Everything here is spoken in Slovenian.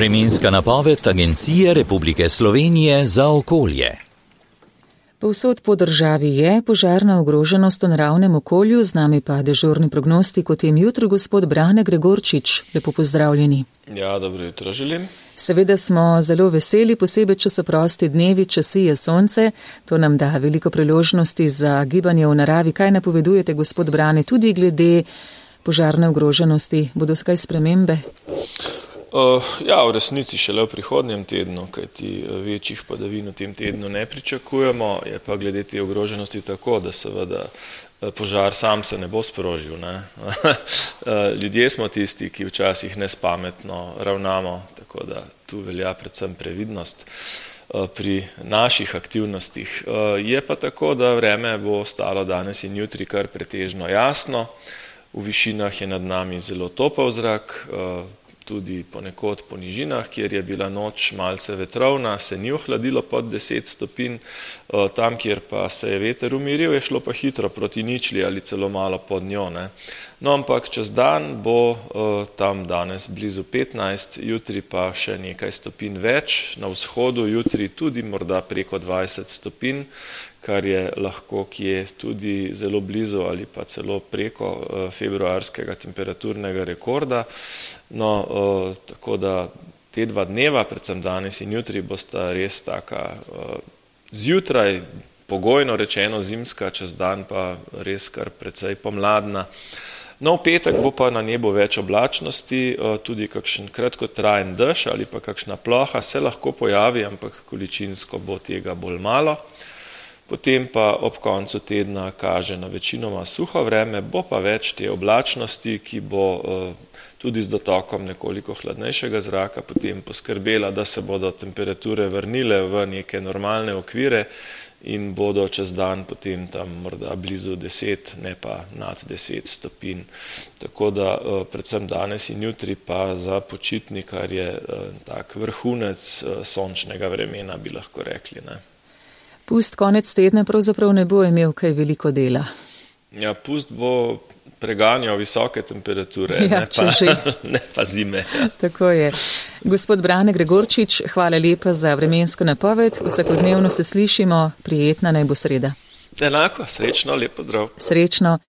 Vremenska napoved Agencije Republike Slovenije za okolje. Povsod po državi je požarna ogroženost v naravnem okolju, z nami pa dežurni prognostik o tem jutru gospod Brane Gregorčič. Lepo pozdravljeni. Ja, dobro jutro želim. Seveda smo zelo veseli, posebej, če so prosti dnevi, če sije sonce. To nam da veliko priložnosti za gibanje v naravi. Kaj napovedujete, gospod Brane, tudi glede požarne ogroženosti? Bodo skaj spremembe? Ja, v resnici šele v prihodnjem tednu, kajti večjih padavin v tem tednu ne pričakujemo, je pa glede te ogroženosti tako, da seveda požar sam se ne bo sprožil. Ne? Ljudje smo tisti, ki včasih nespametno ravnamo, tako da tu velja predvsem previdnost pri naših aktivnostih. Je pa tako, da vreme bo ostalo danes in jutri kar pretežno jasno, v višinah je nad nami zelo topel zrak, tudi ponekod po nižinah, kjer je bila noč malce vetrovna, se ni ohladilo pod 10 stopinj, tam, kjer pa se je veter umiril, je šlo pa hitro proti ničli ali celo malo pod njo. Ne. No, ampak čez dan bo tam danes blizu 15, jutri pa še nekaj stopinj več, na vzhodu jutri tudi morda preko 20 stopinj, kar je lahko kje tudi zelo blizu ali pa celo preko februarskega temperaturnega rekorda. No, tako da te dva dneva, predvsem danes in jutri, bosta res taka zjutraj, pogojno rečeno zimska, čez dan pa res kar precej pomladna. No, v petek bo pa na nebu več oblačnosti, tudi kakšen kratkotrajen dež ali pa kakšna ploha se lahko pojavi, ampak količinsko bo tega bolj malo. Potem pa ob koncu tedna kaže na večinoma suho vreme, bo pa več te oblačnosti, ki bo tudi z dotokom nekoliko hladnejšega zraka potem poskrbela, da se bodo temperature vrnile v neke normalne okvire in bodo čez dan potem tam morda blizu 10, ne pa nad 10 stopinj. Tako da predvsem danes in jutri pa za počitnikar je tak vrhunec sončnega vremena, bi lahko rekli, ne. Pust konec tedna pravzaprav ne bo imel kaj veliko dela. Ja, pust bo preganjal visoke temperature, ja, ne pa zime. Tako je. Gospod Brane Gregorčič, hvala lepa za vremensko napoved. Vsakodnevno se slišimo, prijetna naj bo sreda. Enako, srečno, lep pozdrav. Srečno.